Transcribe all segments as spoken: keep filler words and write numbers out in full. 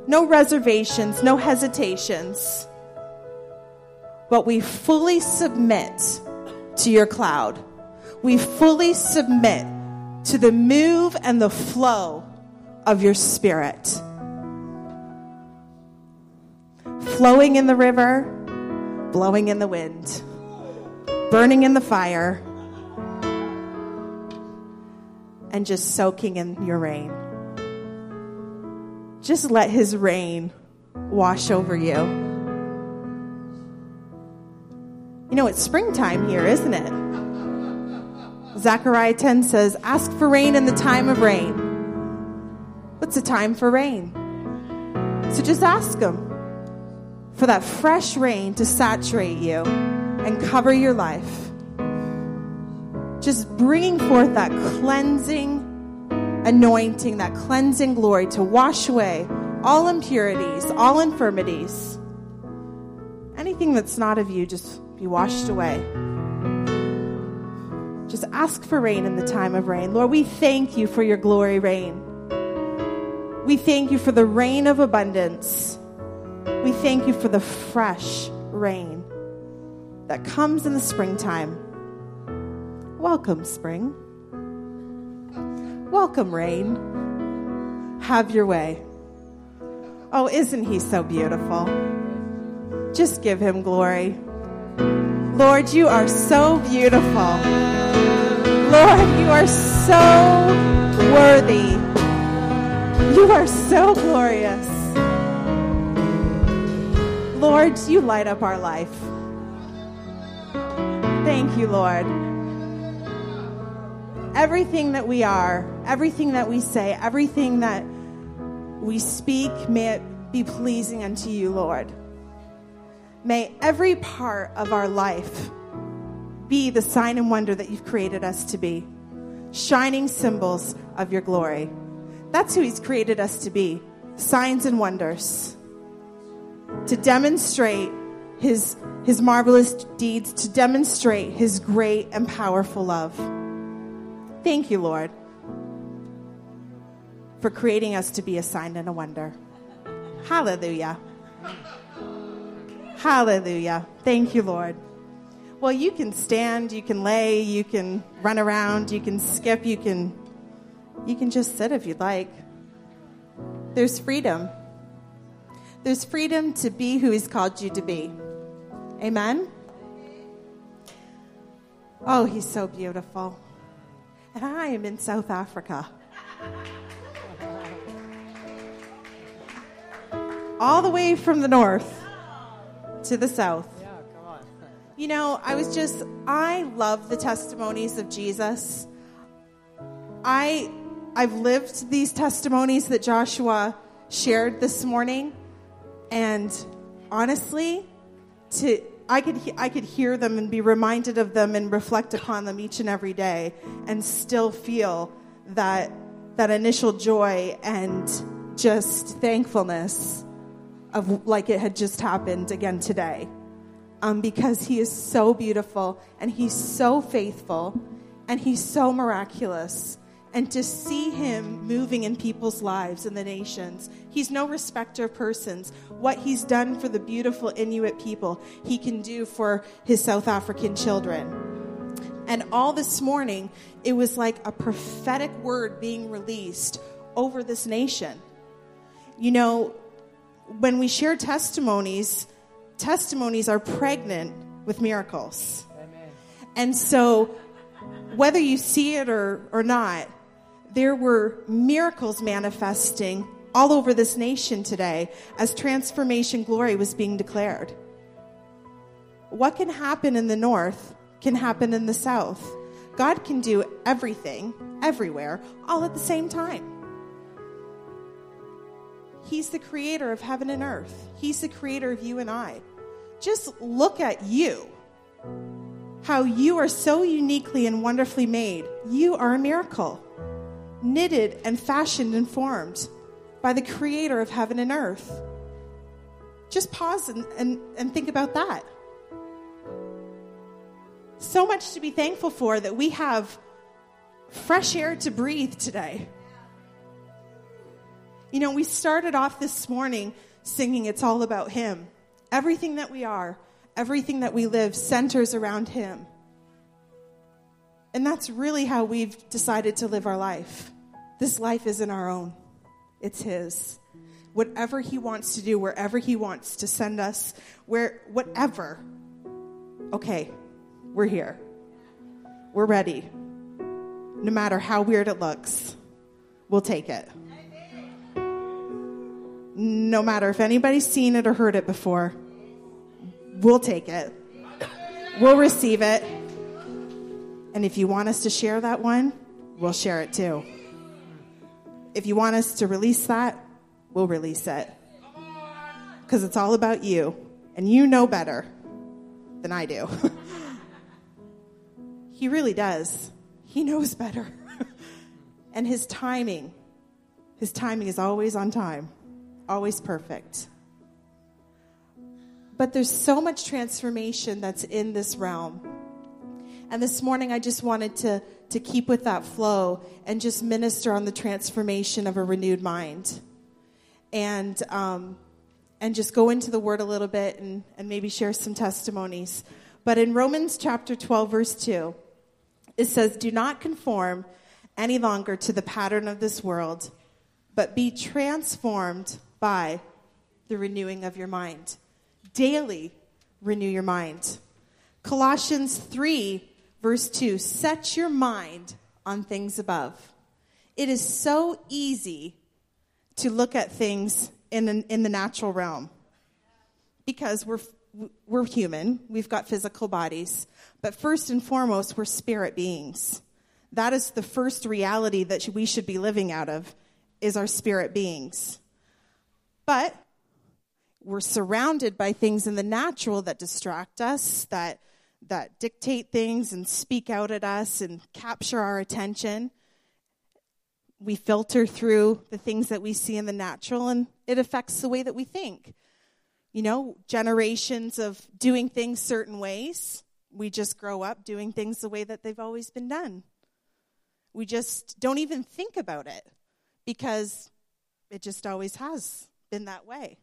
no reservations, no hesitations, but we fully submit to your cloud. We fully submit to the move and the flow of your Spirit. Flowing in the river, blowing in the wind, burning in the fire, and just soaking in your rain. Just let his rain wash over you. You know, it's springtime here, isn't it? Zechariah ten says, ask for rain in the time of rain. What's a time for rain? So just ask him for that fresh rain to saturate you and cover your life. Just bringing forth that cleansing anointing, that cleansing glory to wash away all impurities, all infirmities. Anything that's not of you, just be washed away. Just ask for rain in the time of rain. Lord, we thank you for your glory rain. We thank you for the rain of abundance. We thank you for the fresh rain that comes in the springtime. Welcome, spring. Welcome, rain. Have your way. Oh, isn't he so beautiful? Just give him glory. Lord, you are so beautiful. Lord, you are so worthy. You are so glorious. Lord, you light up our life. Thank you, Lord. Everything that we are, everything that we say, everything that we speak, may it be pleasing unto you, Lord. May every part of our life be the sign and wonder that you've created us to be. Shining symbols of your glory. That's who he's created us to be. Signs and wonders. To demonstrate his, his marvelous deeds, to demonstrate his great and powerful love. Thank you, Lord, for creating us to be a sign and a wonder. Hallelujah. Hallelujah. Thank you, Lord. Well, you can stand, you can lay, you can run around, you can skip, you can, you can just sit if you'd like. There's freedom. There's freedom to be who he's called you to be. Amen? Oh, he's so beautiful. And I am in South Africa. All the way from the north to the south. Yeah, come on. You know, I was just, I love the testimonies of Jesus. I, I've lived these testimonies that Joshua shared this morning. And honestly, to I could I could hear them and be reminded of them and reflect upon them each and every day and still feel that that initial joy and just thankfulness of like it had just happened again today. Um, because he is so beautiful and he's so faithful and he's so miraculous. And to see him moving in people's lives in the nations. He's no respecter of persons. What he's done for the beautiful Inuit people, he can do for his South African children. And all this morning, it was like a prophetic word being released over this nation. You know, when we share testimonies, testimonies are pregnant with miracles. Amen. And so, whether you see it or, or not, there were miracles manifesting all over this nation today as transformation glory was being declared. What can happen in the north can happen in the south. God can do everything, everywhere, all at the same time. He's the creator of heaven and earth. He's the creator of you and I. Just look at you. How you are so uniquely and wonderfully made. You are a miracle. Knitted and fashioned and formed by the creator of heaven and earth. Just pause and, and, and think about that. So much to be thankful for that we have fresh air to breathe today. You know, we started off this morning singing It's All About Him. Everything that we are, everything that we live centers around Him. And that's really how we've decided to live our life. This life isn't our own. It's His. Whatever He wants to do, wherever He wants to send us, where, whatever. Okay, we're here. We're ready. No matter how weird it looks, we'll take it. No matter if anybody's seen it or heard it before, we'll take it. We'll receive it. And if you want us to share that one, we'll share it too. If you want us to release that, we'll release it. Because it's all about you. And you know better than I do. He really does. He knows better. And His timing, His timing is always on time. Always perfect. But there's so much transformation that's in this realm. And this morning I just wanted to, to keep with that flow and just minister on the transformation of a renewed mind. And um, and just go into the Word a little bit and, and maybe share some testimonies. But in Romans chapter twelve, verse two, it says, "Do not conform any longer to the pattern of this world, but be transformed by the renewing of your mind." Daily renew your mind. Colossians three, verse two, "Set your mind on things above." It is so easy to look at things in the, in the natural realm because we're we're human. We've got physical bodies. But first and foremost, we're spirit beings. That is the first reality that we should be living out of, is our spirit beings. But we're surrounded by things in the natural that distract us, that that dictate things and speak out at us and capture our attention. We filter through the things that we see in the natural, and it affects the way that we think. You know, generations of doing things certain ways. We just grow up doing things the way that they've always been done. We just don't even think about it because it just always has been that way.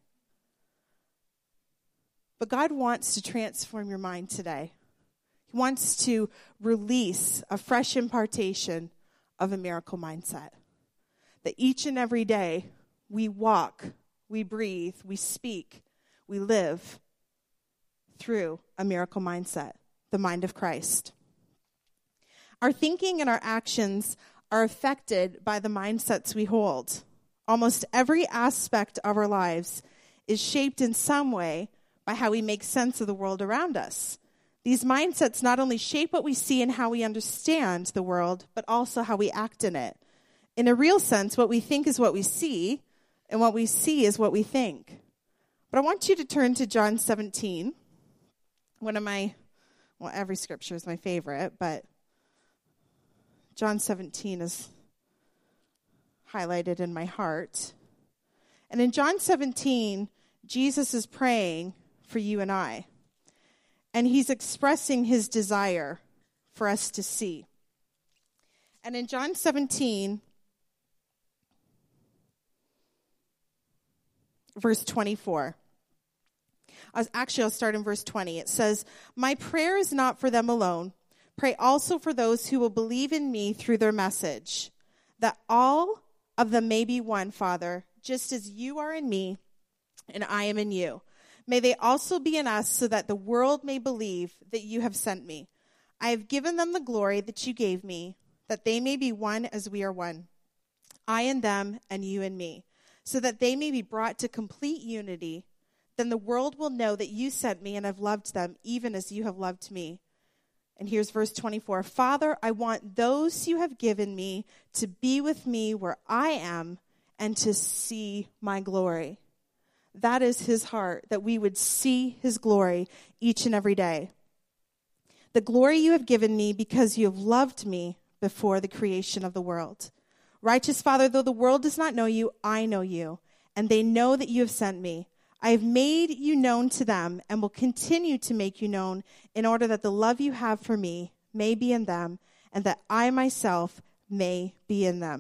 But God wants to transform your mind today. He wants to release a fresh impartation of a miracle mindset. That each and every day we walk, we breathe, we speak, we live through a miracle mindset, the mind of Christ. Our thinking and our actions are affected by the mindsets we hold. Almost every aspect of our lives is shaped in some way by how we make sense of the world around us. These mindsets not only shape what we see and how we understand the world, but also how we act in it. In a real sense, what we think is what we see, and what we see is what we think. But I want you to turn to John seventeen. One of my, well, every scripture is my favorite, but John seventeen is highlighted in my heart. And in John seventeen, Jesus is praying for you and I. And He's expressing His desire for us to see. And in John seventeen, verse twenty-four. I was, actually, I'll start in verse twenty. It says, "My prayer is not for them alone. Pray also for those who will believe in me through their message, that all of them may be one, Father, just as you are in me and I am in you. May they also be in us, so that the world may believe that you have sent me. I have given them the glory that you gave me, that they may be one as we are one. I and them, and you and me, so that they may be brought to complete unity. Then the world will know that you sent me and have loved them, even as you have loved me." And here's verse twenty-four. "Father, I want those you have given me to be with me where I am and to see my glory." That is His heart, that we would see His glory each and every day. "The glory you have given me because you have loved me before the creation of the world. Righteous Father, though the world does not know you, I know you, and they know that you have sent me. I have made you known to them and will continue to make you known, in order that the love you have for me may be in them and that I myself may be in them."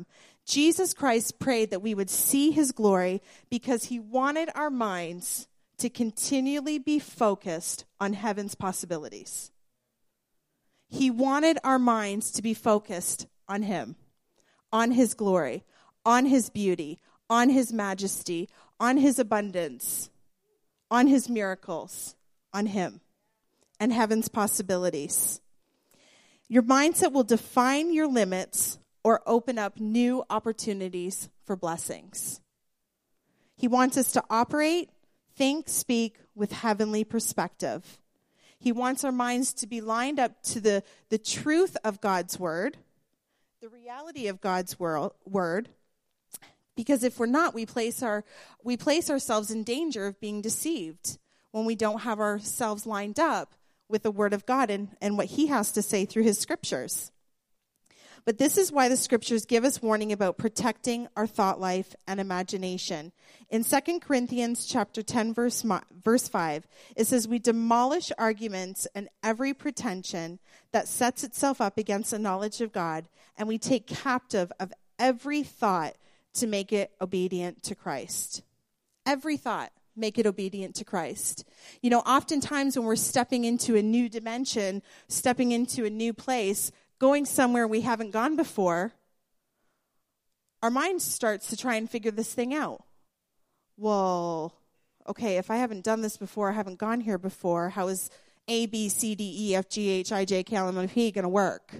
Jesus Christ prayed that we would see his glory because he wanted our minds to continually be focused on heaven's possibilities. He wanted our minds to be focused on him, on his glory, on his beauty, on his majesty, on his abundance, on his miracles, on him, and heaven's possibilities. Your mindset will define your limits or open up new opportunities for blessings. He wants us to operate, think, speak with heavenly perspective. He wants our minds to be lined up to the, the truth of God's word, the reality of God's world, word, because if we're not, we place our we place ourselves in danger of being deceived when we don't have ourselves lined up with the word of God and, and what he has to say through his scriptures. But this is why the scriptures give us warning about protecting our thought life and imagination. In Second Corinthians chapter ten, verse, verse five, it says, we demolish arguments and every pretension that sets itself up against the knowledge of God, and we take captive of every thought to make it obedient to Christ. Every thought, make it obedient to Christ. You know, oftentimes when we're stepping into a new dimension, stepping into a new place, going somewhere we haven't gone before, our mind starts to try and figure this thing out. Well, okay, if I haven't done this before, I haven't gone here before, how is A, B, C, D, E, F, G, H, I, J, K, L, M, N, P going to work?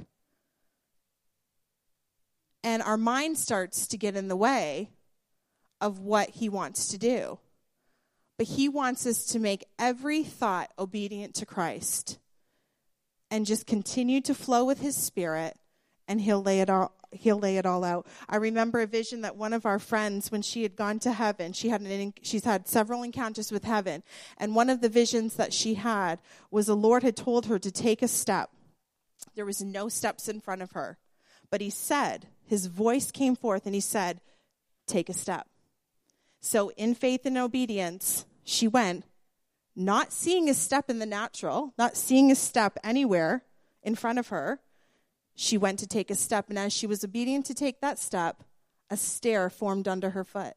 And our mind starts to get in the way of what he wants to do. But he wants us to make every thought obedient to Christ and just continue to flow with his spirit, and he'll lay it all he'll lay it all out. I remember a vision that one of our friends, when she had gone to heaven, she had an, she's had several encounters with heaven, and one of the visions that she had was the Lord had told her to take a step. There was no steps in front of her, but he said, his voice came forth and he said, take a step. So in faith and obedience, she went, not seeing a step in the natural, not seeing a step anywhere in front of her. She went to take a step, and as she was obedient to take that step, a stair formed under her foot.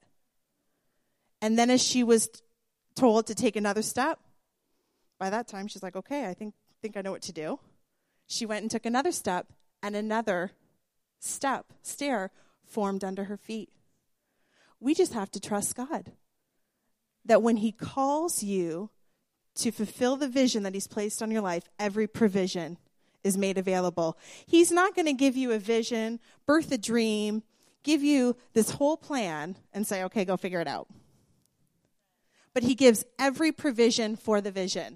And then as she was told to take another step, by that time she's like, okay, I think think I know what to do. She went and took another step, and another step, stair, formed under her feet. We just have to trust God that when he calls you to fulfill the vision that he's placed on your life, every provision is made available. He's not going to give you a vision, birth a dream, give you this whole plan and say, okay, go figure it out. But he gives every provision for the vision.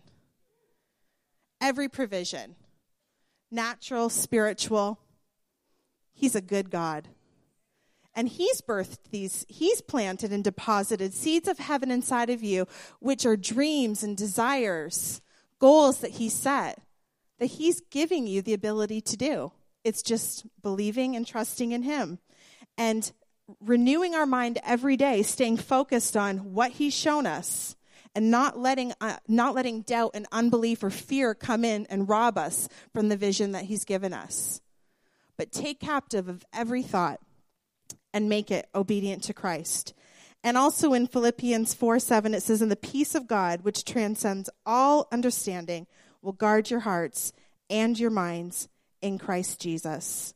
Every provision. Natural, spiritual. He's a good God. And he's birthed these, he's planted and deposited seeds of heaven inside of you, which are dreams and desires, goals that he set, that he's giving you the ability to do. It's just believing and trusting in him. And renewing our mind every day, staying focused on what he's shown us, and not letting uh, not letting doubt and unbelief or fear come in and rob us from the vision that he's given us. But take captive of every thought and make it obedient to Christ. And also in Philippians four seven, it says, and the peace of God, which transcends all understanding, will guard your hearts and your minds in Christ Jesus.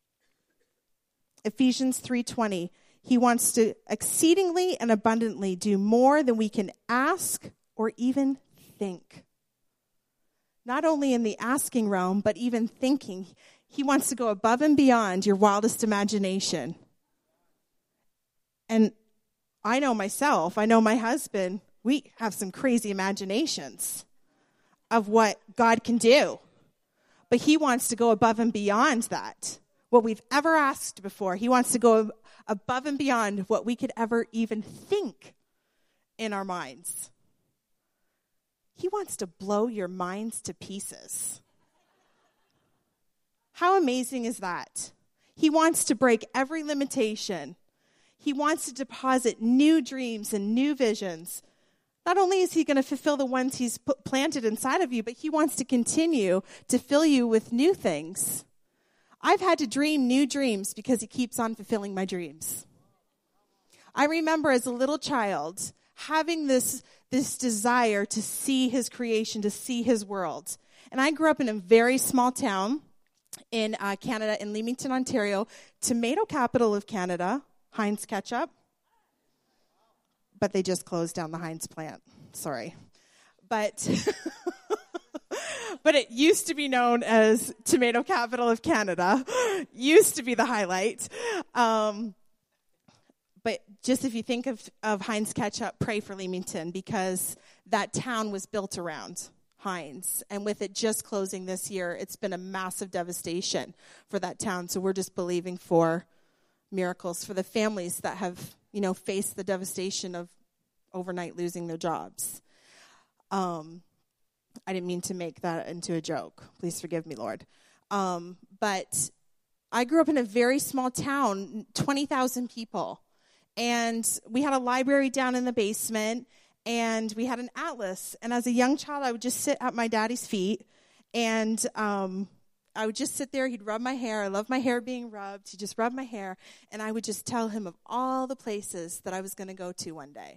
Ephesians three twenty, he wants to exceedingly and abundantly do more than we can ask or even think. Not only in the asking realm, but even thinking. He wants to go above and beyond your wildest imagination. And I know myself, I know my husband, we have some crazy imaginations of what God can do. But he wants to go above and beyond that. What we've ever asked before. He wants to go above and beyond what we could ever even think in our minds. He wants to blow your minds to pieces. How amazing is that? He wants to break every limitation. He wants to deposit new dreams and new visions. Not only is he going to fulfill the ones he's put, planted inside of you, but he wants to continue to fill you with new things. I've had to dream new dreams because he keeps on fulfilling my dreams. I remember as a little child having this, this desire to see his creation, to see his world. And I grew up in a very small town in uh, Canada, in Leamington, Ontario, tomato capital of Canada, Heinz Ketchup. But they just closed down the Heinz plant. Sorry. But but it used to be known as tomato capital of Canada. Used to be the highlight. Um, but just if you think of, of Heinz Ketchup, pray for Leamington, because that town was built around Heinz. And with it just closing this year, it's been a massive devastation for that town. So we're just believing for miracles for the families that have, you know, faced the devastation of overnight losing their jobs. Um, I didn't mean to make that into a joke. Please forgive me, Lord. Um, but I grew up in a very small town, twenty thousand people. And we had a library down in the basement, and we had an atlas. And as a young child, I would just sit at my daddy's feet, and um, I would just sit there. He'd rub my hair. I love my hair being rubbed. He'd just rub my hair, and I would just tell him of all the places that I was going to go to one day.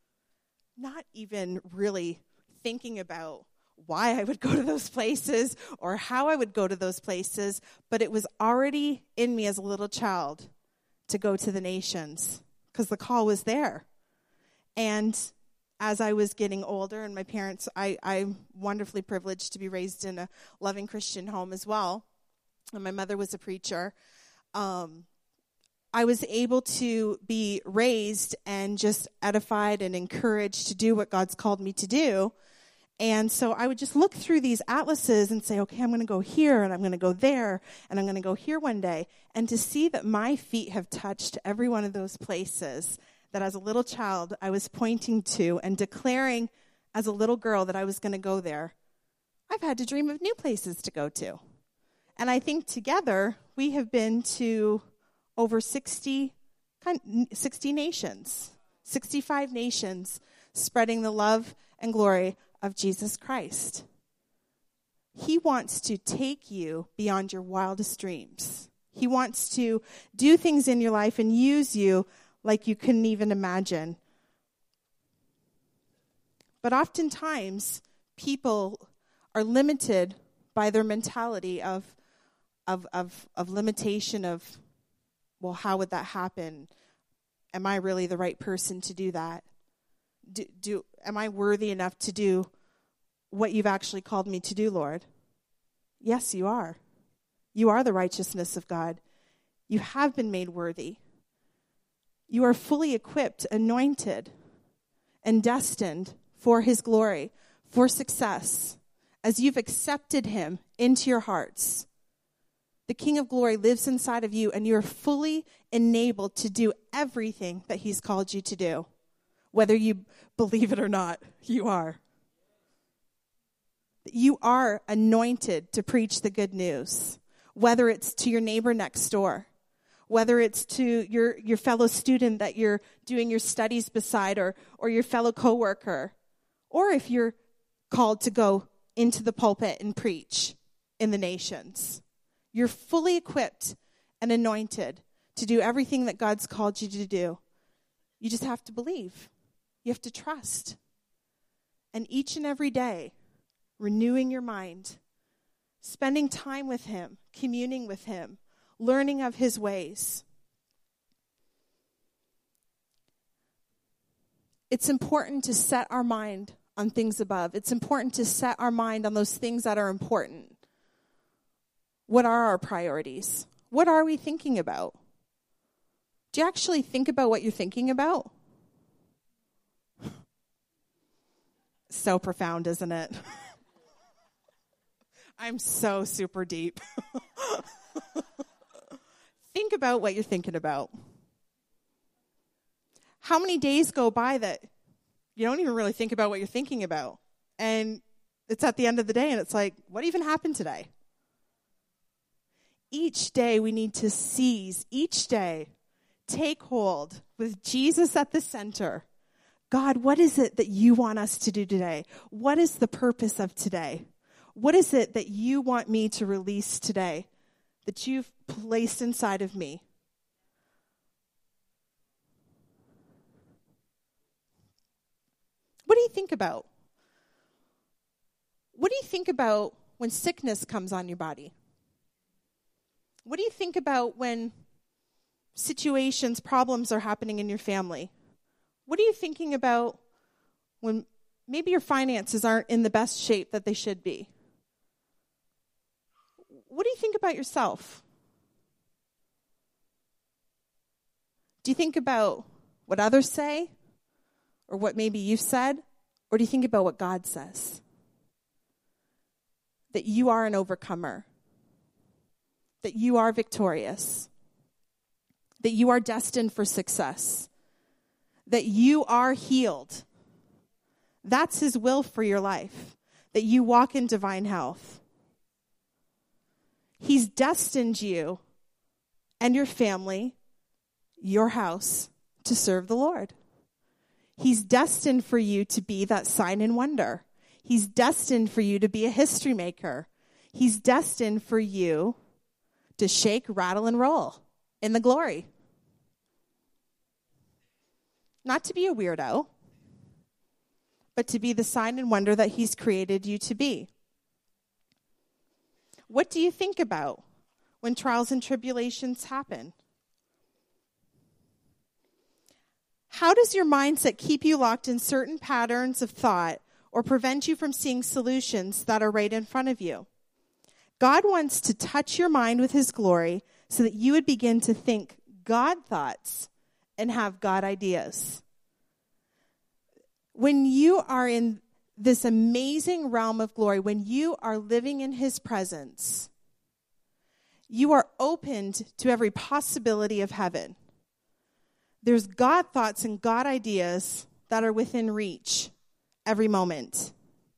Not even really thinking about why I would go to those places or how I would go to those places, but it was already in me as a little child to go to the nations because the call was there. And as I was getting older, and my parents, I, I'm wonderfully privileged to be raised in a loving Christian home as well, and my mother was a preacher. Um, I was able to be raised and just edified and encouraged to do what God's called me to do. And so I would just look through these atlases and say, okay, I'm going to go here, and I'm going to go there, and I'm going to go here one day. And to see that my feet have touched every one of those places that as a little child I was pointing to and declaring as a little girl that I was going to go there, I've had to dream of new places to go to. And I think together we have been to over sixty, sixty nations, sixty-five nations, spreading the love and glory of Jesus Christ. He wants to take you beyond your wildest dreams. He wants to do things in your life and use you like you couldn't even imagine. But oftentimes, people are limited by their mentality of, of, of, of limitation of, well, how would that happen? Am I really the right person to do that? Do, do am I worthy enough to do what you've actually called me to do, Lord? Yes, you are. You are the righteousness of God. You have been made worthy. You are fully equipped, anointed, and destined for his glory, for success, as you've accepted him into your hearts. The King of Glory lives inside of you, and you're fully enabled to do everything that he's called you to do. Whether you believe it or not, you are. You are anointed to preach the good news, whether it's to your neighbor next door, whether it's to your, your fellow student that you're doing your studies beside, or, or your fellow coworker, or if you're called to go into the pulpit and preach in the nations. You're fully equipped and anointed to do everything that God's called you to do. You just have to believe. You have to trust. And each and every day, renewing your mind, spending time with him, communing with him, learning of his ways. It's important to set our mind on things above. It's important to set our mind on those things that are important. What are our priorities? What are we thinking about? Do you actually think about what you're thinking about? So profound, isn't it? I'm so super deep. Think about what you're thinking about. How many days go by that you don't even really think about what you're thinking about? And it's at the end of the day, and it's like, what even happened today? Each day we need to seize, each day, take hold with Jesus at the center. God, what is it that you want us to do today? What is the purpose of today? What is it that you want me to release today that you've placed inside of me. What do you think about? What do you think about when sickness comes on your body? What do you think about when situations, problems are happening in your family? What are you thinking about when maybe your finances aren't in the best shape that they should be? What do you think about yourself? Do you think about what others say or what maybe you've said? Or do you think about what God says? That you are an overcomer. That you are victorious. That you are destined for success. That you are healed. That's his will for your life. That you walk in divine health. He's destined you and your family, your house, to serve the Lord. He's destined for you to be that sign and wonder. He's destined for you to be a history maker. He's destined for you to shake, rattle, and roll in the glory. Not to be a weirdo, but to be the sign and wonder that he's created you to be. What do you think about when trials and tribulations happen? How does your mindset keep you locked in certain patterns of thought or prevent you from seeing solutions that are right in front of you? God wants to touch your mind with his glory so that you would begin to think God thoughts and have God ideas. When you are in this amazing realm of glory, when you are living in his presence, you are opened to every possibility of heaven. There's God thoughts and God ideas that are within reach every moment.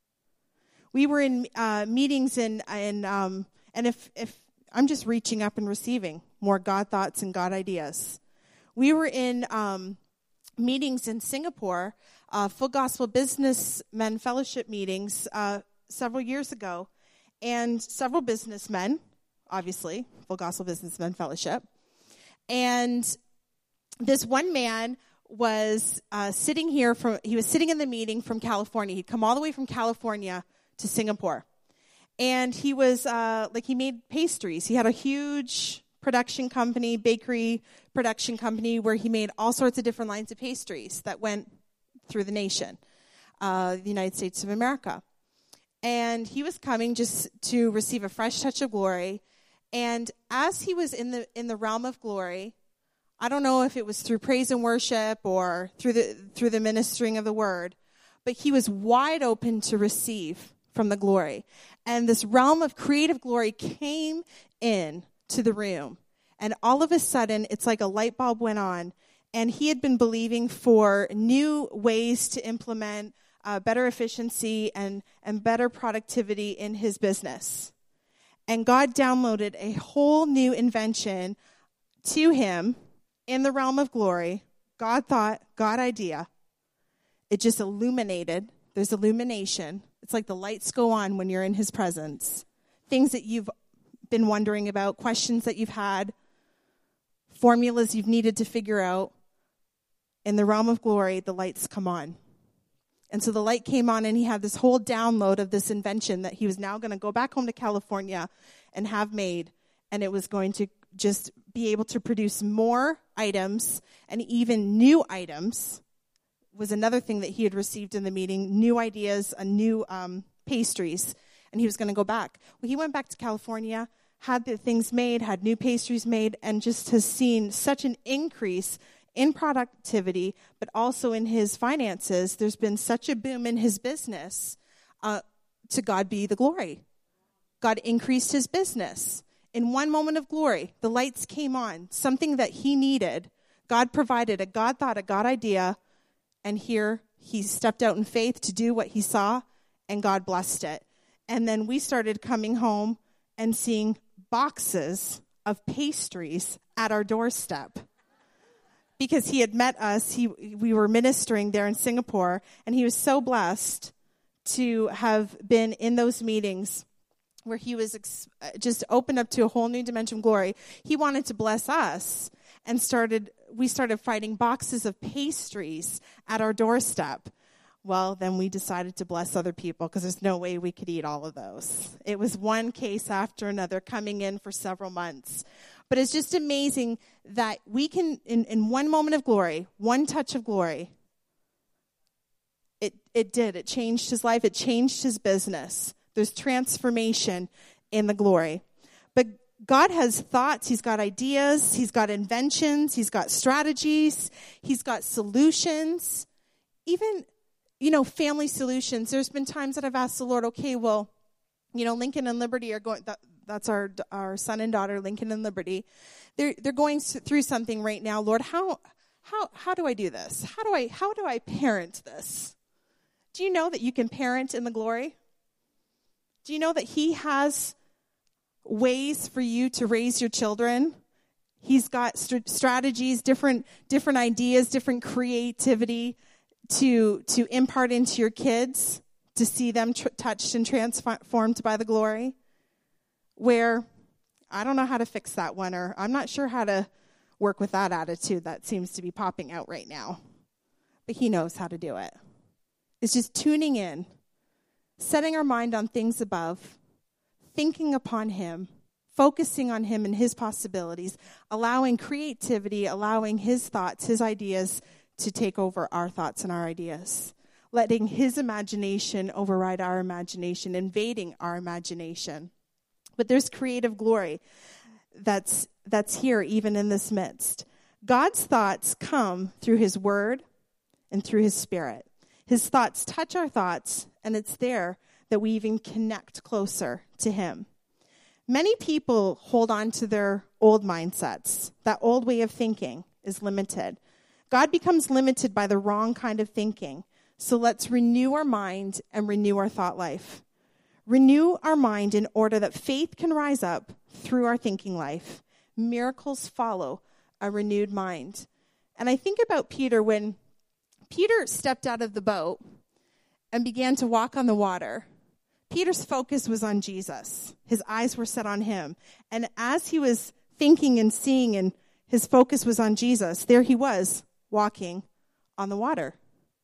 We were in uh, meetings in, in um, and if, if I'm just reaching up and receiving more God thoughts and God ideas. We were in um, meetings in Singapore, uh, Full Gospel Businessmen Fellowship meetings uh, several years ago, and several businessmen, obviously, Full Gospel Businessmen Fellowship, and this one man was uh, sitting here from, he was sitting in the meeting from California. He'd come all the way from California to Singapore. And he was, uh, like, he made pastries. He had a huge production company, bakery production company, where he made all sorts of different lines of pastries that went through the nation, uh, the United States of America. And he was coming just to receive a fresh touch of glory. And as he was in the in the realm of glory, I don't know if it was through praise and worship or through the through the ministering of the word, but he was wide open to receive from the glory. And this realm of creative glory came in to the room. And all of a sudden, it's like a light bulb went on. And he had been believing for new ways to implement uh, better efficiency and, and better productivity in his business. And God downloaded a whole new invention to him in the realm of glory. God thought, God idea. It just illuminated. There's illumination. It's like the lights go on when you're in his presence. Things that you've been wondering about, questions that you've had, formulas you've needed to figure out. In the realm of glory, the lights come on. And so the light came on, and he had this whole download of this invention that he was now going to go back home to California and have made. And it was going to just be able to produce more items, and even new items was another thing that he had received in the meeting, new ideas, uh, new um, pastries, and he was going to go back. Well, he went back to California, had the things made, had new pastries made, and just has seen such an increase in productivity, but also in his finances. There's been such a boom in his business. Uh, to God be the glory. God increased his business. In one moment of glory, the lights came on, something that he needed. God provided a God thought, a God idea, and here he stepped out in faith to do what he saw, and God blessed it. And then we started coming home and seeing boxes of pastries at our doorstep. Because he had met us, he we were ministering there in Singapore, and he was so blessed to have been in those meetings where he was ex- just opened up to a whole new dimension of glory. He wanted to bless us and started, we started finding boxes of pastries at our doorstep. Well, then we decided to bless other people because there's no way we could eat all of those. It was one case after another coming in for several months. But it's just amazing that we can, in, in one moment of glory, one touch of glory, it, it did. It changed his life. It changed his business. There's transformation in the glory. But God has thoughts. He's got ideas. He's got inventions. He's got strategies. He's got solutions. Even, you know, family solutions. There's been times that I've asked the Lord, okay, well, you know, Lincoln and Liberty are going, that, that's our our son and daughter, Lincoln and Liberty. They're they're going through something right now. Lord, how how how do I do this? How do I how do I parent this? Do you know that you can parent in the glory? Do you know that he has ways for you to raise your children? He's got st- strategies, different different ideas, different creativity to to impart into your kids, to see them tr- touched and transformed by the glory. Where I don't know how to fix that one, or I'm not sure how to work with that attitude that seems to be popping out right now. But he knows how to do it. It's just tuning in, setting our mind on things above, thinking upon him, focusing on him and his possibilities, allowing creativity, allowing his thoughts, his ideas to take over our thoughts and our ideas, letting his imagination override our imagination, invading our imagination. But there's creative glory that's that's here even in this midst. God's thoughts come through his word and through his spirit. His thoughts touch our thoughts, and it's there that we even connect closer to him. Many people hold on to their old mindsets. That old way of thinking is limited. God becomes limited by the wrong kind of thinking. So let's renew our mind and renew our thought life. Renew our mind in order that faith can rise up through our thinking life. Miracles follow a renewed mind. And I think about Peter when Peter stepped out of the boat and began to walk on the water. Peter's focus was on Jesus. His eyes were set on him. And as he was thinking and seeing and his focus was on Jesus, there he was walking on the water.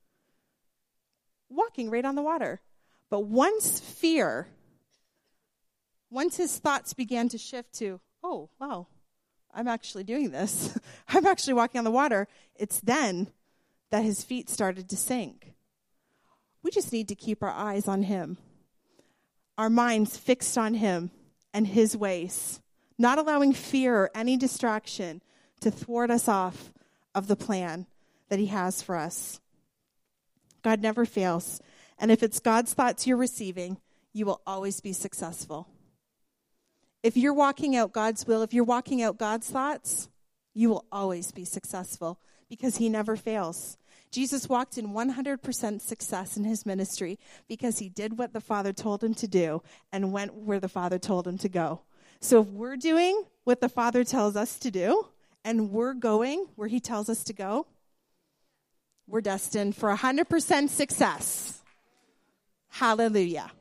Walking right on the water. But once fear, once his thoughts began to shift to, oh, wow, I'm actually doing this. I'm actually walking on the water. It's then that his feet started to sink. We just need to keep our eyes on him, our minds fixed on him and his ways, not allowing fear or any distraction to thwart us off of the plan that he has for us. God never fails. And if it's God's thoughts you're receiving, you will always be successful. If you're walking out God's will, if you're walking out God's thoughts, you will always be successful because he never fails. Jesus walked in one hundred percent success in his ministry because he did what the Father told him to do and went where the Father told him to go. So if we're doing what the Father tells us to do and we're going where he tells us to go, we're destined for one hundred percent success. Hallelujah.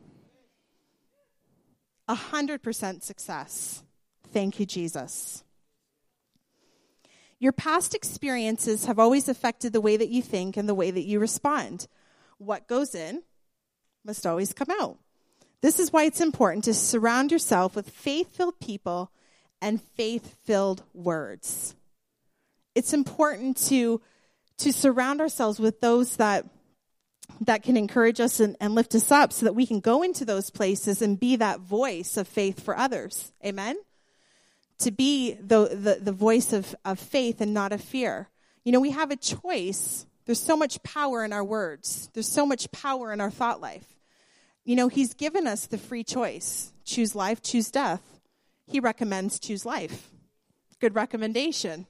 A hundred percent success. Thank you, Jesus. Your past experiences have always affected the way that you think and the way that you respond. What goes in must always come out. This is why it's important to surround yourself with faith-filled people and faith-filled words. It's important to, to surround ourselves with those that that can encourage us and, and lift us up so that we can go into those places and be that voice of faith for others. Amen? To be the, the, the voice of, of faith and not of fear. You know, we have a choice. There's so much power in our words. There's so much power in our thought life. You know, he's given us the free choice. Choose life, choose death. He recommends choose life. Good recommendation.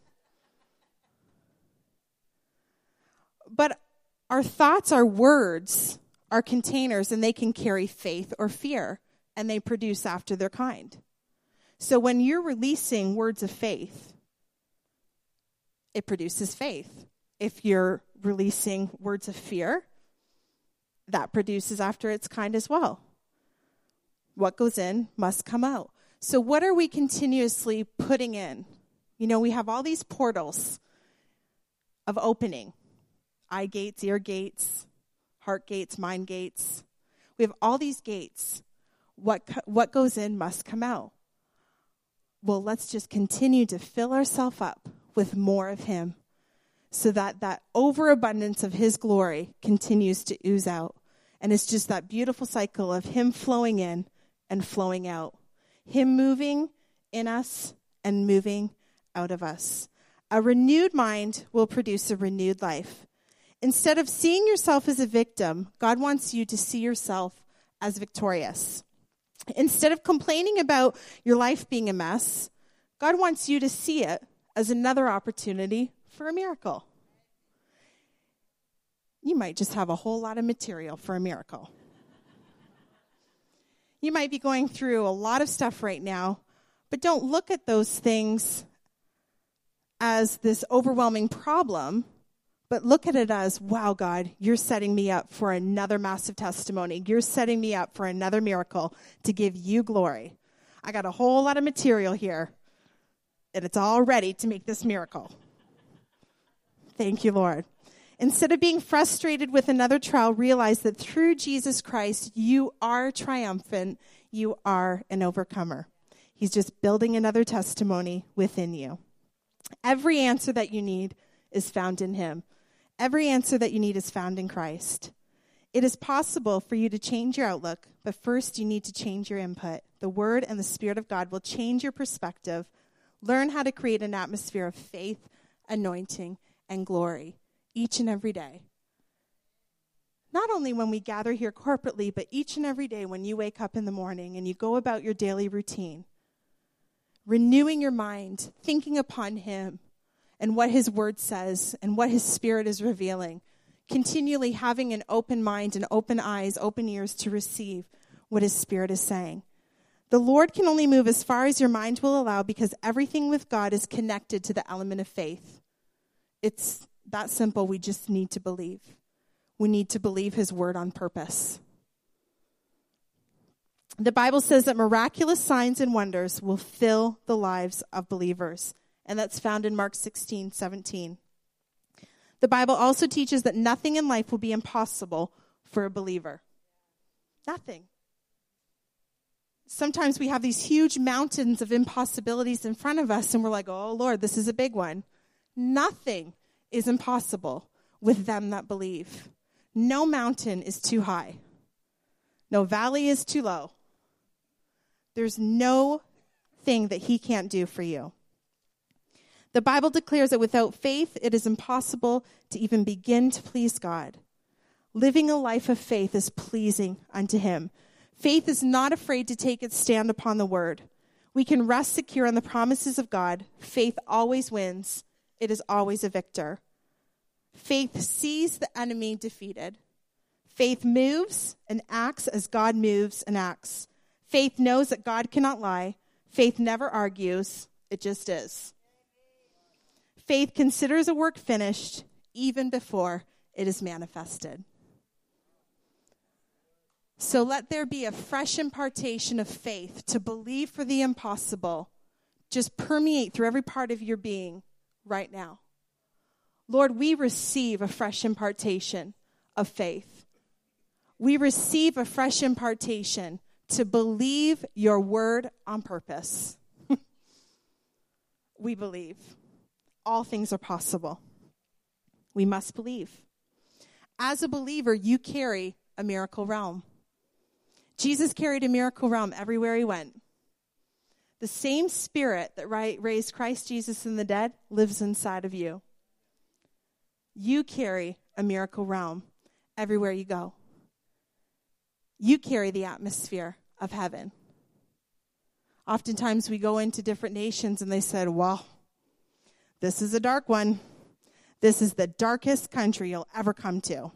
But our thoughts, our words, are containers, and they can carry faith or fear, and they produce after their kind. So when you're releasing words of faith, it produces faith. If you're releasing words of fear, that produces after its kind as well. What goes in must come out. So what are we continuously putting in? You know, we have all these portals of opening. Eye gates, ear gates, heart gates, mind gates. We have all these gates. What what goes in must come out. Well, let's just continue to fill ourselves up with more of him so that that overabundance of his glory continues to ooze out. And it's just that beautiful cycle of him flowing in and flowing out. Him moving in us and moving out of us. A renewed mind will produce a renewed life. Instead of seeing yourself as a victim, God wants you to see yourself as victorious. Instead of complaining about your life being a mess, God wants you to see it as another opportunity for a miracle. You might just have a whole lot of material for a miracle. You might be going through a lot of stuff right now, but don't look at those things as this overwhelming problem, but look at it as, wow, God, you're setting me up for another massive testimony. You're setting me up for another miracle to give you glory. I got a whole lot of material here, and it's all ready to make this miracle. Thank you, Lord. Instead of being frustrated with another trial, realize that through Jesus Christ, you are triumphant. You are an overcomer. He's just building another testimony within you. Every answer that you need is found in him. Every answer that you need is found in Christ. It is possible for you to change your outlook, but first you need to change your input. The Word and the Spirit of God will change your perspective. Learn how to create an atmosphere of faith, anointing, and glory each and every day. Not only when we gather here corporately, but each and every day when you wake up in the morning and you go about your daily routine. Renewing your mind, thinking upon him and what his word says and what his Spirit is revealing. Continually having an open mind and open eyes, open ears to receive what his Spirit is saying. The Lord can only move as far as your mind will allow because everything with God is connected to the element of faith. It's that simple. We just need to believe. We need to believe his word on purpose. The Bible says that miraculous signs and wonders will fill the lives of believers. And that's found in Mark sixteen seventeen. The Bible also teaches that nothing in life will be impossible for a believer. Nothing. Sometimes we have these huge mountains of impossibilities in front of us, and we're like, oh, Lord, this is a big one. Nothing is impossible with them that believe. No mountain is too high. No valley is too low. There's no thing that he can't do for you. The Bible declares that without faith, it is impossible to even begin to please God. Living a life of faith is pleasing unto him. Faith is not afraid to take its stand upon the word. We can rest secure on the promises of God. Faith always wins. It is always a victor. Faith sees the enemy defeated. Faith moves and acts as God moves and acts. Faith knows that God cannot lie. Faith never argues. It just is. Faith considers a work finished even before it is manifested. So let there be a fresh impartation of faith to believe for the impossible. Just permeate through every part of your being right now. Lord, we receive a fresh impartation of faith. We receive a fresh impartation to believe your word on purpose. We believe. All things are possible. We must believe. As a believer, you carry a miracle realm. Jesus carried a miracle realm everywhere he went. The same Spirit that raised Christ Jesus from the dead lives inside of you. You carry a miracle realm everywhere you go. You carry the atmosphere of heaven. Oftentimes we go into different nations and they said, well, this is a dark one. This is the darkest country you'll ever come to.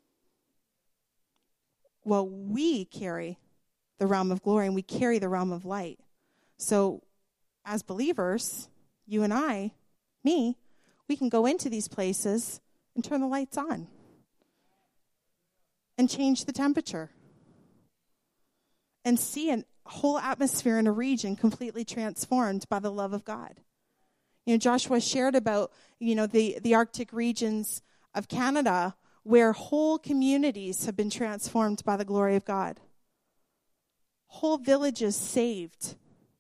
Well, we carry the realm of glory and we carry the realm of light. So as believers, you and I, me, we can go into these places and turn the lights on and change the temperature and see a whole atmosphere in a region completely transformed by the love of God. You know, Joshua shared about, you know, the, the Arctic regions of Canada where whole communities have been transformed by the glory of God. Whole villages saved.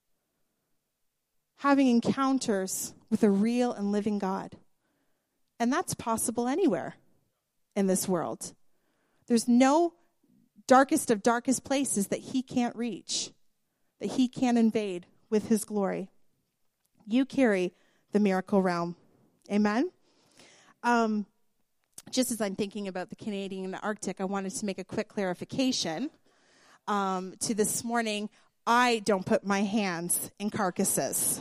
Having encounters with a real and living God. And that's possible anywhere in this world. There's no darkest of darkest places that he can't reach, that he can't invade with his glory. You carry the miracle realm. Amen? Um, just as I'm thinking about the Canadian and the Arctic, I wanted to make a quick clarification um, to this morning. I don't put my hands in carcasses.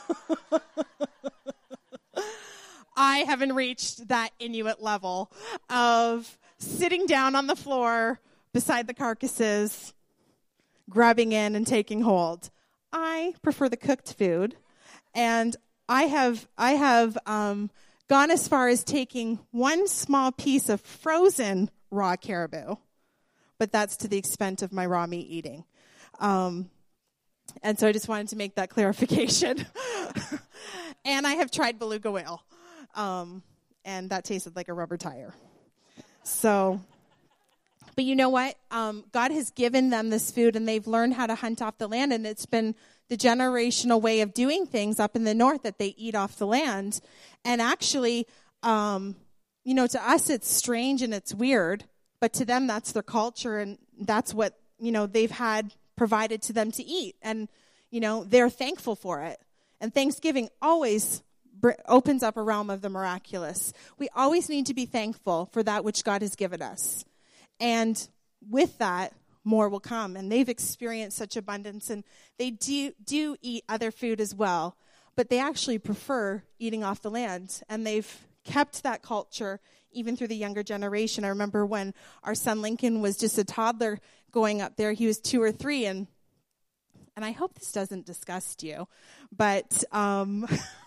I haven't reached that Inuit level of sitting down on the floor beside the carcasses, grabbing in and taking hold. I prefer the cooked food, and I have I have um, gone as far as taking one small piece of frozen raw caribou, but that's to the extent of my raw meat eating. Um, and so I just wanted to make that clarification. And I have tried beluga whale, um, and that tasted like a rubber tire. So, but you know what? Um, God has given them this food, and they've learned how to hunt off the land, and it's been the generational way of doing things up in the north that they eat off the land. And actually, um, you know, to us it's strange and it's weird, but to them that's their culture, and that's what, you know, they've had provided to them to eat. And, you know, they're thankful for it. And Thanksgiving always br- opens up a realm of the miraculous. We always need to be thankful for that which God has given us. And with that, more will come. And they've experienced such abundance, and they do, do eat other food as well, but they actually prefer eating off the land. And they've kept that culture even through the younger generation. I remember when our son Lincoln was just a toddler going up there, he was two or three, and and I hope this doesn't disgust you, but um,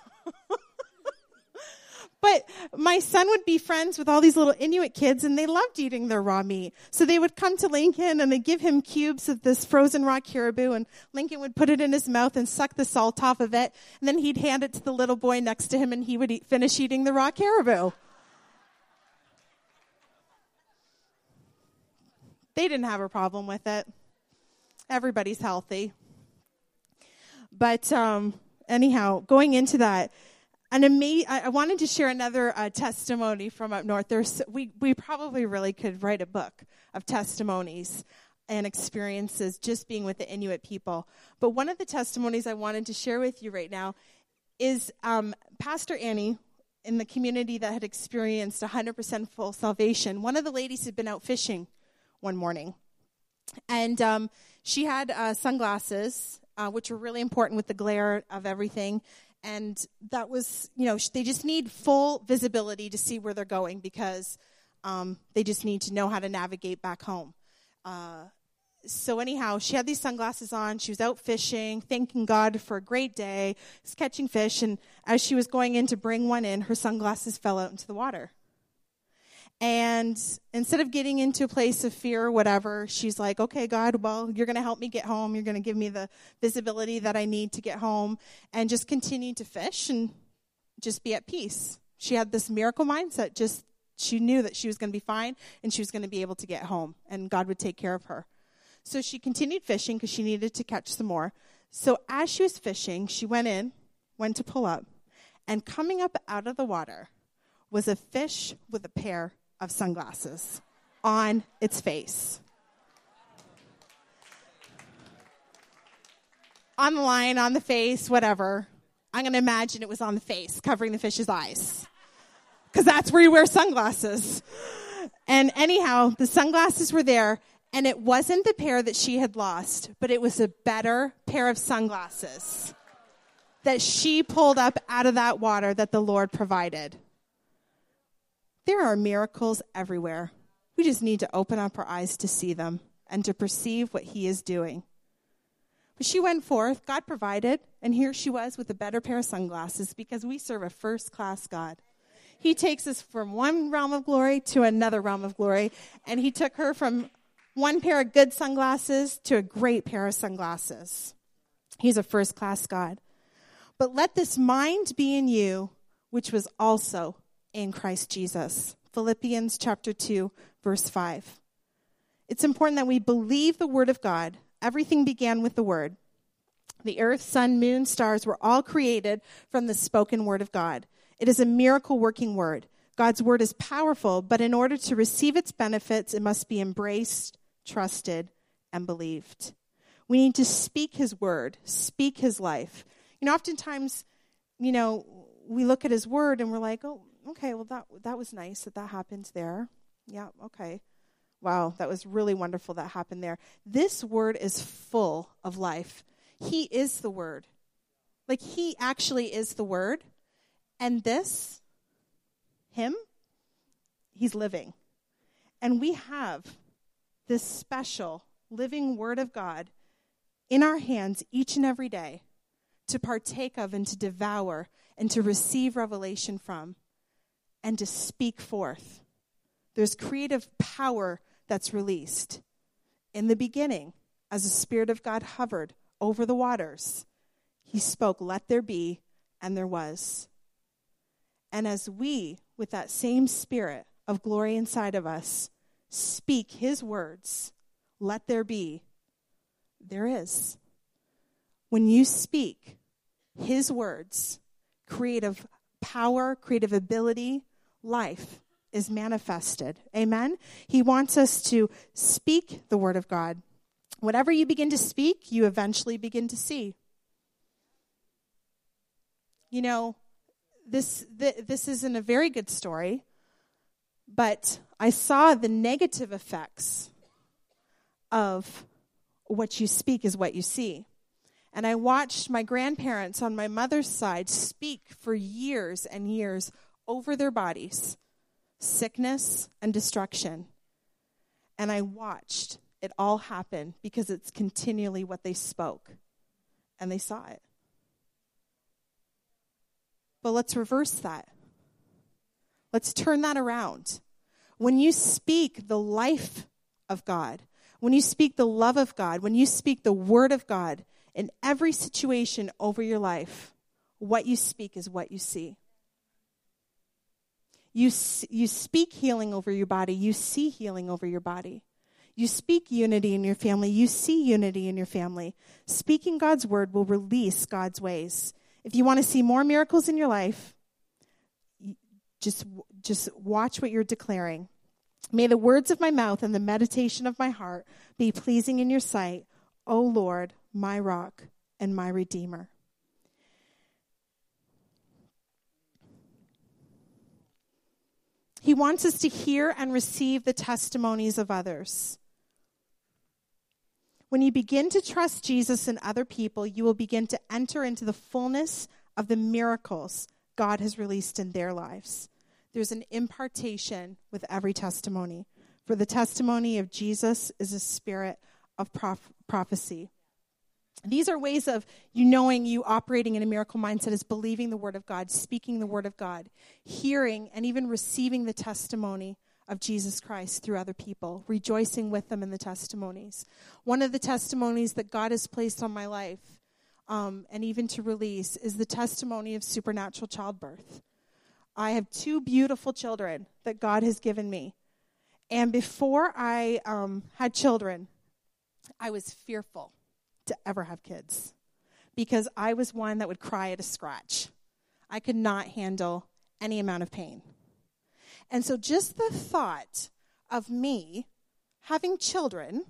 but my son would be friends with all these little Inuit kids, and they loved eating their raw meat. So they would come to Lincoln, and they'd give him cubes of this frozen raw caribou, and Lincoln would put it in his mouth and suck the salt off of it, and then he'd hand it to the little boy next to him, and he would eat, finish eating the raw caribou. They didn't have a problem with it. Everybody's healthy. But um, anyhow, going into that, an ama- I wanted to share another uh, testimony from up north. There's we we probably really could write a book of testimonies and experiences just being with the Inuit people. But one of the testimonies I wanted to share with you right now is um, Pastor Annie in the community that had experienced one hundred percent full salvation. One of the ladies had been out fishing one morning, and um, she had uh, sunglasses, uh, which were really important with the glare of everything. And that was, you know, they just need full visibility to see where they're going, because um, they just need to know how to navigate back home. Uh, so anyhow, she had these sunglasses on. She was out fishing, thanking God for a great day, was catching fish. And as she was going in to bring one in, her sunglasses fell out into the water. And instead of getting into a place of fear or whatever, she's like, okay, God, well, you're going to help me get home. You're going to give me the visibility that I need to get home, and just continue to fish and just be at peace. She had this miracle mindset. Just she knew that she was going to be fine, and she was going to be able to get home, and God would take care of her. So she continued fishing because she needed to catch some more. So as she was fishing, she went in, went to pull up, and coming up out of the water was a fish with a pair of sunglasses on its face. On the line, on the face, whatever. I'm going to imagine it was on the face, covering the fish's eyes, because that's where you wear sunglasses. And anyhow, the sunglasses were there, and it wasn't the pair that she had lost, but it was a better pair of sunglasses that she pulled up out of that water that the Lord provided. There are miracles everywhere. We just need to open up our eyes to see them and to perceive what he is doing. But she went forth, God provided, and here she was with a better pair of sunglasses, because we serve a first-class God. He takes us from one realm of glory to another realm of glory, and he took her from one pair of good sunglasses to a great pair of sunglasses. He's a first-class God. But let this mind be in you, which was also in Christ Jesus. Philippians chapter two, verse five. It's important that we believe the word of God. Everything began with the word. The earth, sun, moon, stars were all created from the spoken word of God. It is a miracle working word. God's word is powerful, but in order to receive its benefits, it must be embraced, trusted, and believed. We need to speak his word, speak his life. You know, oftentimes, you know, we look at his word and we're like, oh, okay, well, that that was nice that that happened there. Yeah, okay. Wow, that was really wonderful that happened there. This word is full of life. He is the word. Like, he actually is the word. And this, him, he's living. And we have this special living word of God in our hands each and every day to partake of and to devour and to receive revelation from and to speak forth. There's creative power that's released. In the beginning, as the Spirit of God hovered over the waters, he spoke, "Let there be," and there was. And as we, with that same Spirit of glory inside of us, speak his words, "Let there be," there is. When you speak his words, creative power, creative ability, life is manifested. Amen? He wants us to speak the word of God. Whatever you begin to speak, you eventually begin to see. You know, this th- this isn't a very good story, but I saw the negative effects of what you speak is what you see. And I watched my grandparents on my mother's side speak for years and years over their bodies, sickness and destruction. And I watched it all happen because it's continually what they spoke. And they saw it. But let's reverse that. Let's turn that around. When you speak the life of God, when you speak the love of God, when you speak the word of God in every situation over your life, what you speak is what you see. You, you speak healing over your body. You see healing over your body. You speak unity in your family. You see unity in your family. Speaking God's word will release God's ways. If you want to see more miracles in your life, just, just watch what you're declaring. May the words of my mouth and the meditation of my heart be pleasing in your sight, O Lord, my rock and my redeemer. He wants us to hear and receive the testimonies of others. When you begin to trust Jesus and other people, you will begin to enter into the fullness of the miracles God has released in their lives. There's an impartation with every testimony. For the testimony of Jesus is a spirit of prof- prophecy. These are ways of you knowing you operating in a miracle mindset is believing the word of God, speaking the word of God, hearing and even receiving the testimony of Jesus Christ through other people, rejoicing with them in the testimonies. One of the testimonies that God has placed on my life, um, and even to release, is the testimony of supernatural childbirth. I have two beautiful children that God has given me. And before I um, had children, I was fearful to ever have kids because I was one that would cry at a scratch. I could not handle any amount of pain. And so just the thought of me having children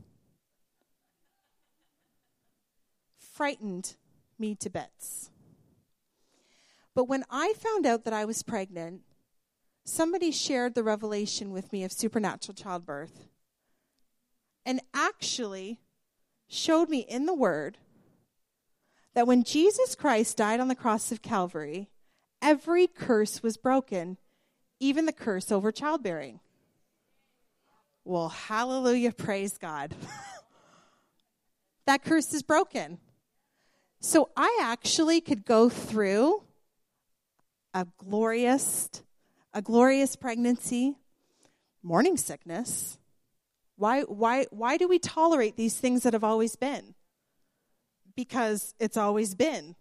frightened me to bits. But when I found out that I was pregnant, somebody shared the revelation with me of supernatural childbirth and actually showed me in the Word that when Jesus Christ died on the cross of Calvary, every curse was broken, even the curse over childbearing. Well, hallelujah, praise God. That curse is broken. So I actually could go through a glorious, a glorious pregnancy, morning sickness, Why, why, why do we tolerate these things that have always been? Because it's always been.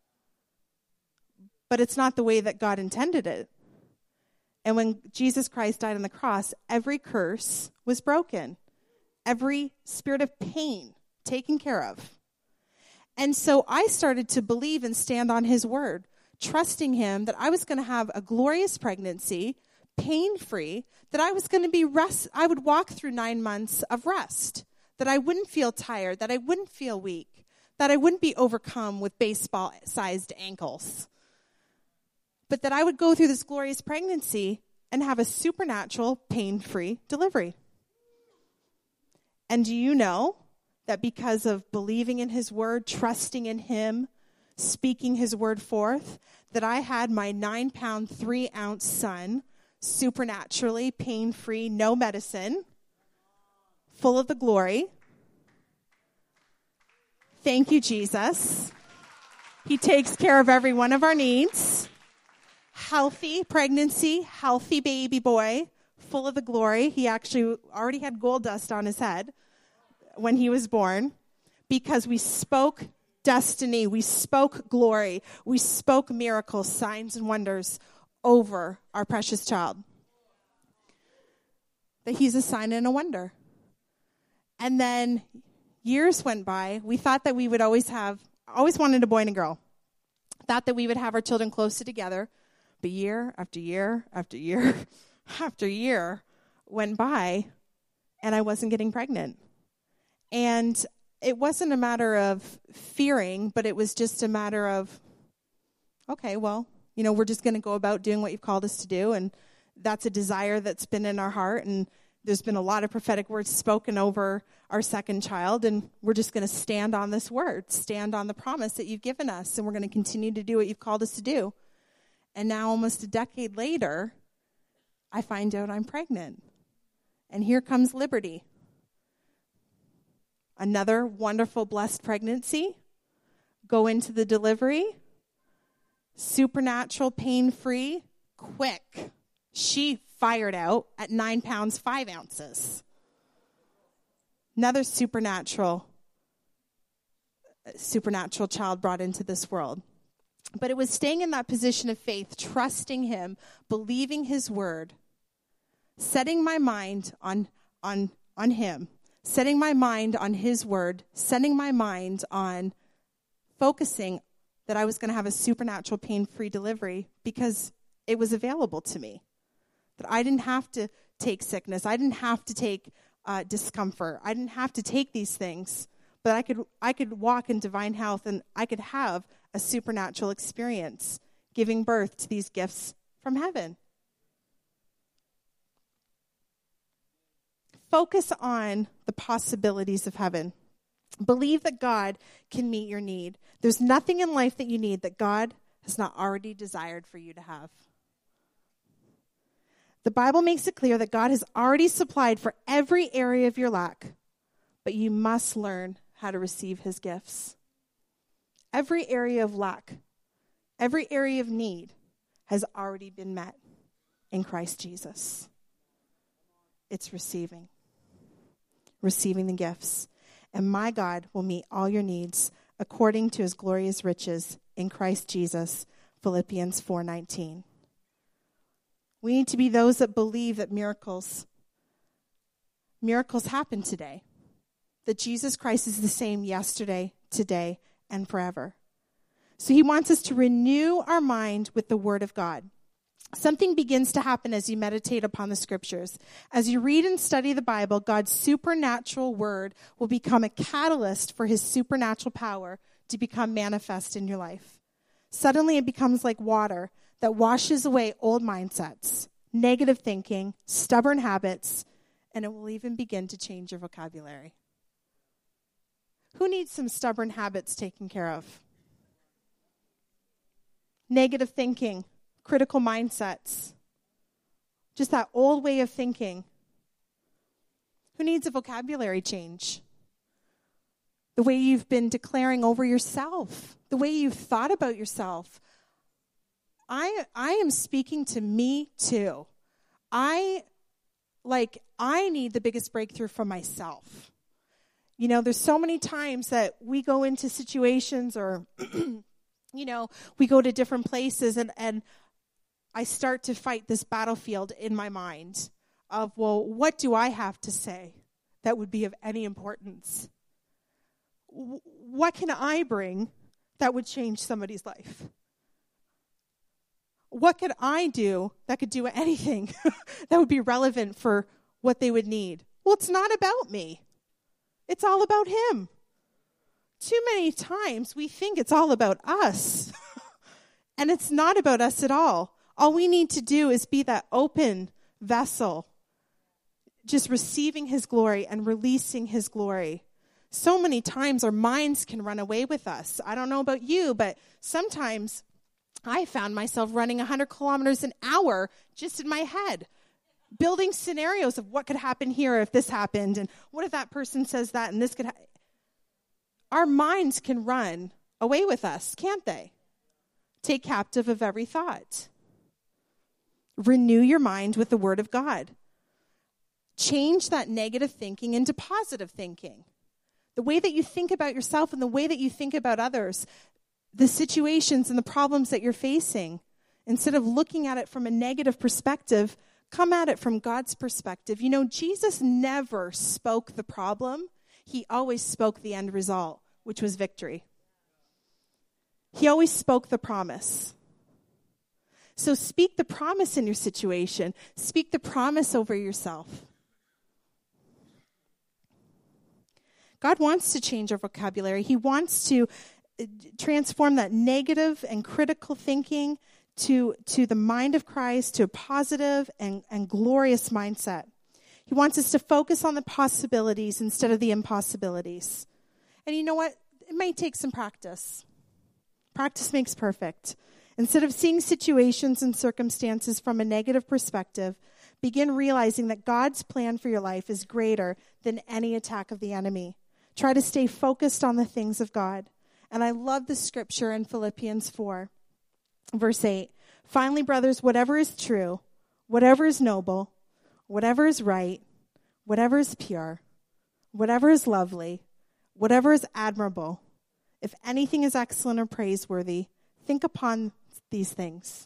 But it's not the way that God intended it. And when Jesus Christ died on the cross, every curse was broken. Every spirit of pain taken care of. And so I started to believe and stand on his word, trusting him that I was going to have a glorious pregnancy, pain-free, that I was going to be rest. I would walk through nine months of rest, that I wouldn't feel tired, that I wouldn't feel weak, that I wouldn't be overcome with baseball-sized ankles, but that I would go through this glorious pregnancy and have a supernatural, pain-free delivery. And do you know that because of believing in his word, trusting in him, speaking his word forth, that I had my nine-pound, three-ounce son, supernaturally, pain-free, no medicine, full of the glory. Thank you, Jesus. He takes care of every one of our needs. Healthy pregnancy, healthy baby boy, full of the glory. He actually already had gold dust on his head when he was born, because we spoke destiny, we spoke glory, we spoke miracles, signs, and wonders over our precious child. That he's a sign and a wonder. And then years went by. We thought that we would always have, always wanted a boy and a girl. Thought that we would have our children closer together. But year after year after year after year went by, and I wasn't getting pregnant. And it wasn't a matter of fearing, but it was just a matter of, okay, well, you know, we're just going to go about doing what you've called us to do. And that's a desire that's been in our heart. And there's been a lot of prophetic words spoken over our second child. And we're just going to stand on this word, stand on the promise that you've given us. And we're going to continue to do what you've called us to do. And now almost a decade later, I find out I'm pregnant. And here comes Liberty. Another wonderful, blessed pregnancy. Go into the delivery. Supernatural, pain-free, quick. She fired out at nine pounds, five ounces. Another supernatural, supernatural child brought into this world. But it was staying in that position of faith, trusting him, believing his word, setting my mind on, on, on him, setting my mind on his word, setting my mind on focusing that I was going to have a supernatural pain-free delivery because it was available to me. That I didn't have to take sickness. I didn't have to take uh, discomfort. I didn't have to take these things. But I could I could walk in divine health, and I could have a supernatural experience giving birth to these gifts from heaven. Focus on the possibilities of heaven. Believe that God can meet your need. There's nothing in life that you need that God has not already desired for you to have. The Bible makes it clear that God has already supplied for every area of your lack, but you must learn how to receive his gifts. Every area of lack, every area of need has already been met in Christ Jesus. It's receiving. Receiving the gifts. And my God will meet all your needs according to his glorious riches in Christ Jesus. Philippians four nineteen. We need to be those that believe that miracles, miracles happen today. That Jesus Christ is the same yesterday, today, and forever. So he wants us to renew our mind with the word of God. Something begins to happen as you meditate upon the scriptures. As you read and study the Bible, God's supernatural word will become a catalyst for his supernatural power to become manifest in your life. Suddenly it becomes like water that washes away old mindsets, negative thinking, stubborn habits, and it will even begin to change your vocabulary. Who needs some stubborn habits taken care of? Negative thinking, critical mindsets, just that old way of thinking. Who needs a vocabulary change? The way you've been declaring over yourself, the way you've thought about yourself. I I am speaking to me too. I like, I need the biggest breakthrough for myself. You know, there's so many times that we go into situations or, you know, we go to different places and, and I start to fight this battlefield in my mind of, well, what do I have to say that would be of any importance? W- what can I bring that would change somebody's life? What could I do that could do anything that would be relevant for what they would need? Well, it's not about me. It's all about him. Too many times we think it's all about us. And it's not about us at all. All we need to do is be that open vessel, just receiving his glory and releasing his glory. So many times our minds can run away with us. I don't know about you, but sometimes I found myself running one hundred kilometers an hour just in my head, building scenarios of what could happen here if this happened, and what if that person says that and this could happen. Our minds can run away with us, can't they? Take captive of every thought. Renew your mind with the word of God. Change that negative thinking into positive thinking. The way that you think about yourself and the way that you think about others, the situations and the problems that you're facing, instead of looking at it from a negative perspective, come at it from God's perspective. You know, Jesus never spoke the problem. He always spoke the end result, which was victory. He always spoke the promise. So speak the promise in your situation. Speak the promise over yourself. God wants to change our vocabulary. He wants to transform that negative and critical thinking to, to the mind of Christ, to a positive and, and glorious mindset. He wants us to focus on the possibilities instead of the impossibilities. And you know what? It might take some practice. Practice makes perfect. Instead of seeing situations and circumstances from a negative perspective, begin realizing that God's plan for your life is greater than any attack of the enemy. Try to stay focused on the things of God. And I love the scripture in Philippians four, verse eight. Finally, brothers, whatever is true, whatever is noble, whatever is right, whatever is pure, whatever is lovely, whatever is admirable, if anything is excellent or praiseworthy, think upon these things.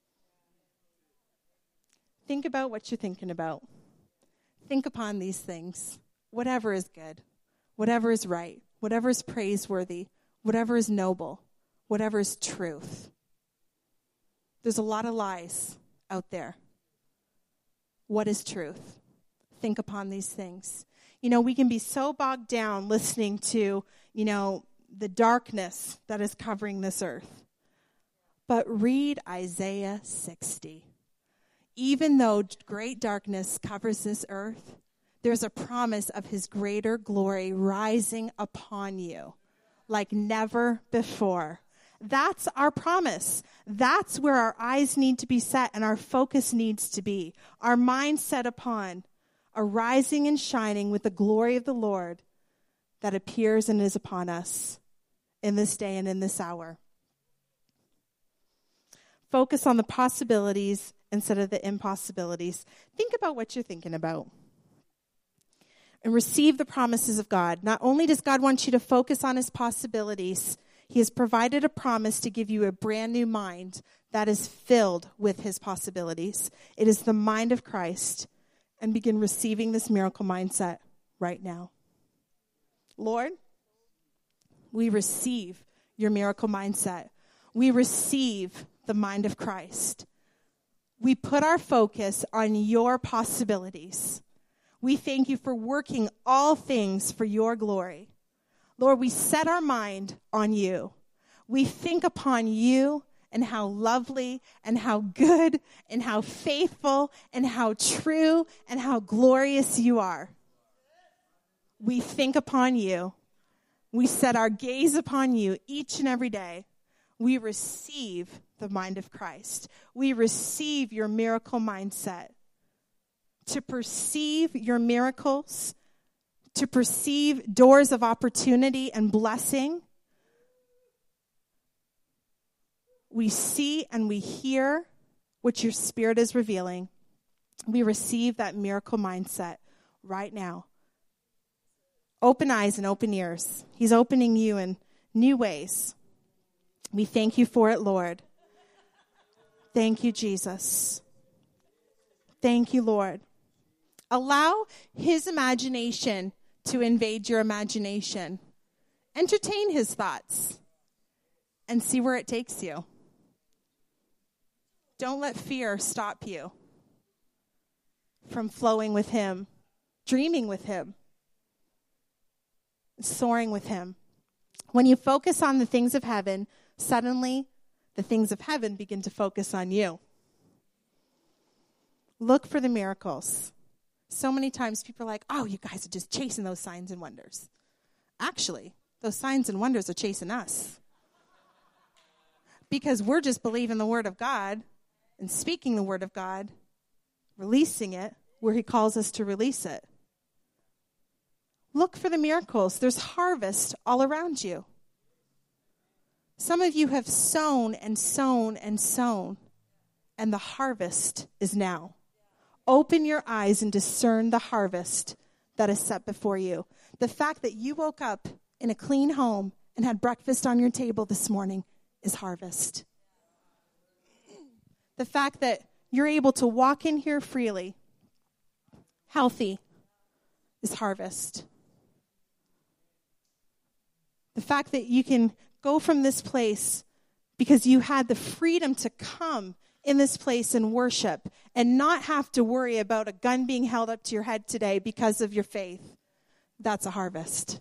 Think about what you're thinking about. Think upon these things. Whatever is good, whatever is right, whatever is praiseworthy, whatever is noble, whatever is truth. There's a lot of lies out there. What is truth? Think upon these things. You know, we can be so bogged down listening to, you know, the darkness that is covering this earth. But read Isaiah sixty. Even though great darkness covers this earth, there's a promise of his greater glory rising upon you like never before. That's our promise. That's where our eyes need to be set and our focus needs to be. Our mind set upon arising and shining with the glory of the Lord that appears and is upon us in this day and in this hour. Focus on the possibilities instead of the impossibilities. Think about what you're thinking about. And receive the promises of God. Not only does God want you to focus on his possibilities, he has provided a promise to give you a brand new mind that is filled with his possibilities. It is the mind of Christ. And begin receiving this miracle mindset right now. Lord, we receive your miracle mindset. We receive the mind of Christ. We put our focus on your possibilities. We thank you for working all things for your glory. Lord, we set our mind on you. We think upon you and how lovely and how good and how faithful and how true and how glorious you are. We think upon you. We set our gaze upon you each and every day. We receive the mind of Christ. We receive your miracle mindset. To perceive your miracles, to perceive doors of opportunity and blessing. We see and we hear what your Spirit is revealing. We receive that miracle mindset right now. Open eyes and open ears. He's opening you in new ways. We thank you for it, Lord. Thank you, Jesus. Thank you, Lord. Allow his imagination to invade your imagination. Entertain his thoughts and see where it takes you. Don't let fear stop you from flowing with him, dreaming with him, soaring with him. When you focus on the things of heaven, suddenly the things of heaven begin to focus on you. Look for the miracles. So many times people are like, oh, you guys are just chasing those signs and wonders. Actually, those signs and wonders are chasing us. Because we're just believing the word of God and speaking the word of God, releasing it where he calls us to release it. Look for the miracles. There's harvest all around you. Some of you have sown and sown and sown, and the harvest is now. Open your eyes and discern the harvest that is set before you. The fact that you woke up in a clean home and had breakfast on your table this morning is harvest. The fact that you're able to walk in here freely, healthy, is harvest. The fact that you can go from this place because you had the freedom to come in this place and worship and not have to worry about a gun being held up to your head today because of your faith. That's a harvest.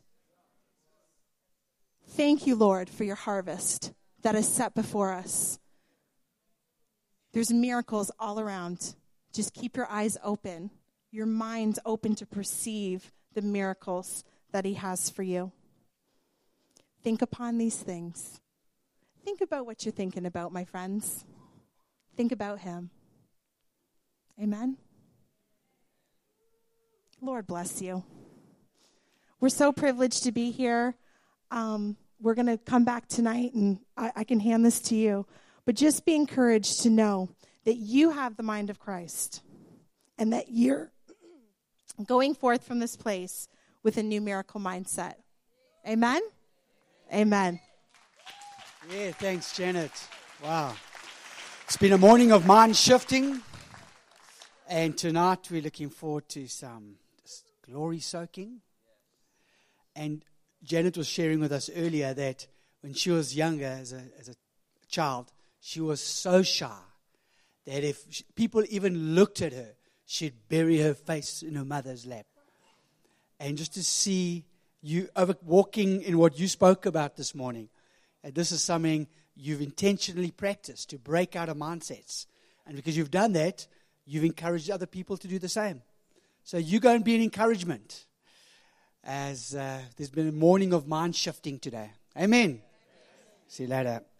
Thank you, Lord, for your harvest that is set before us. There's miracles all around. Just keep your eyes open, your minds open to perceive the miracles that he has for you. Think upon these things. Think about what you're thinking about, my friends. Think about him. Amen. Lord bless you. We're so privileged to be here. Um, we're going to come back tonight, and I, I can hand this to you. But just be encouraged to know that you have the mind of Christ and that you're going forth from this place with a new miracle mindset. Amen? Amen. Yeah, thanks, Janet. Wow. It's been a morning of mind shifting. And tonight we're looking forward to some glory soaking. And Janet was sharing with us earlier that when she was younger, as a, as a child, she was so shy that if she, people even looked at her, she'd bury her face in her mother's lap. And just to see you over walking in what you spoke about this morning, and this is something you've intentionally practiced to break out of mindsets. And because you've done that, you've encouraged other people to do the same. So you go and be an encouragement as uh, there's been a morning of mind shifting today. Amen. See you later.